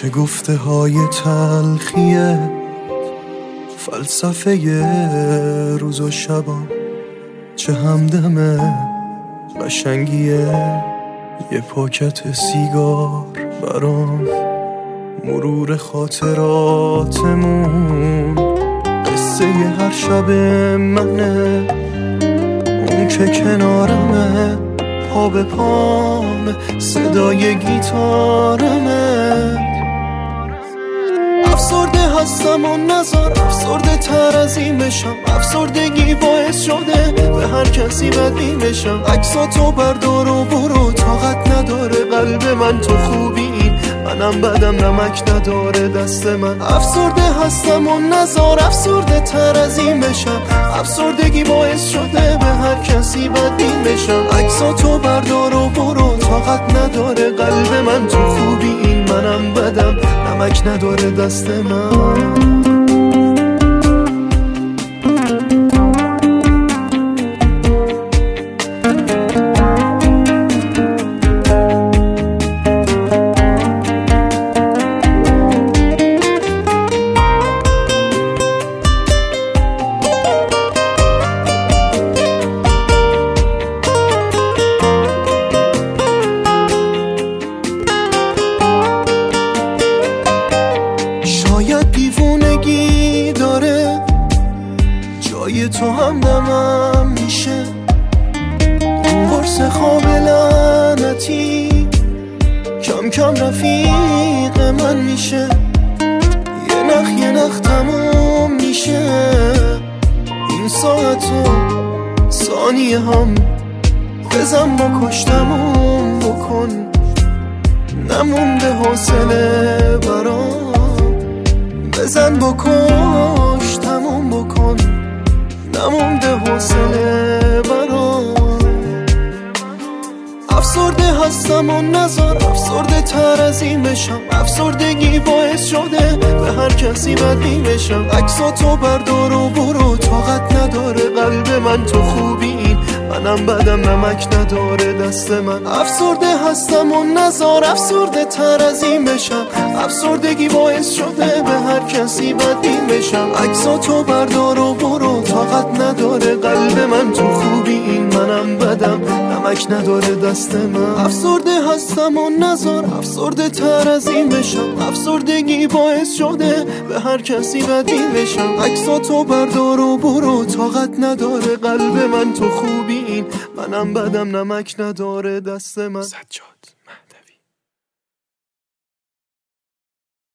چه گفته های تلخیه، فلسفه روز و شبام، چه همدمه قشنگیه یه پاکت سیگار برام، مرور خاطراتمون، قصه هر شب منه، اون که کنارمه، پا به پامه، صدای گیتارمه. افسرده هستم و نزار افسرده تر از این بشم، افسردگی باعث شده به هر کسی بدبین بشم. عکساتو بردار و برو، طاقت نداره قلب من تو خوبی این، منم بدم نمک نداره دست من. افسرده هستم و نزار افسرده تر از این بشم، افسردگی باعث شده به هر کسی بدبین بشم. عکساتو بردار و برو، طاقت نداره قلب من تو خوبی این، منم بدم نمک نداره دست من. شاید دیوونگی داره جای تو همدمم میشه، این قرص خواب لعنتی کم کم رفیق من میشه، یه نخ تموم میشه. این ساعت و ثانیه هم بزن با کشتمون بکن، نمونده حوصله برام، بزن بکش تموم بکن، نمونده حوصله برام. افسرده هستم و نزار افسرده تر از این بشم، افسردگی باعث شده به هر کسی بدبین بشم. عکساتو بردار و برو، طاقت نداره قلب من تو خوبی این، منم بدم نمک نداره دست من. افسرده هستم و نزار افسرده تر از این بشم، افسردگی باعث شده به هر کسی بدبین بشم. عکساتو بردار و برو، طاقت نداره قلب من تو خوبی این، منم بدم نمک نداره دست من. افسرده هستم و نزار افسرده تر از این بشم، افسردگی باعث شده به هر کسی بدبین بشم. عکساتو بردار و برو، طاقت نداره قلب من تو خوبی این، منم بدم نمک نداره دست من. سجاد.